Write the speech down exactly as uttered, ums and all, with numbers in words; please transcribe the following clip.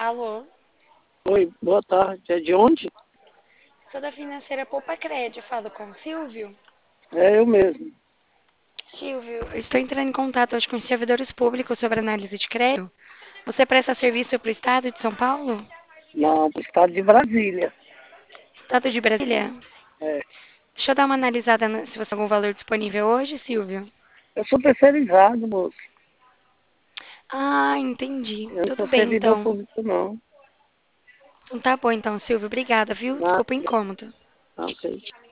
Alô? Oi, boa tarde. É de onde? Sou da financeira Poupa Crédito, falo com o Silvio. É eu mesmo. Silvio, eu estou entrando em contato hoje com os servidores públicos sobre análise de crédito. Você presta serviço para o Estado de São Paulo? Não, pro estado de Brasília. Estado de Brasília? É. Deixa eu dar uma analisada na- se você tem algum valor disponível hoje, Silvio. Eu sou terceirizado, moço. Ah, entendi. Eu não Tudo sou bem, servidor então. público, não. Então tá bom, então, Silvio. Obrigada, viu? Nada. Desculpa o incômodo. Ok.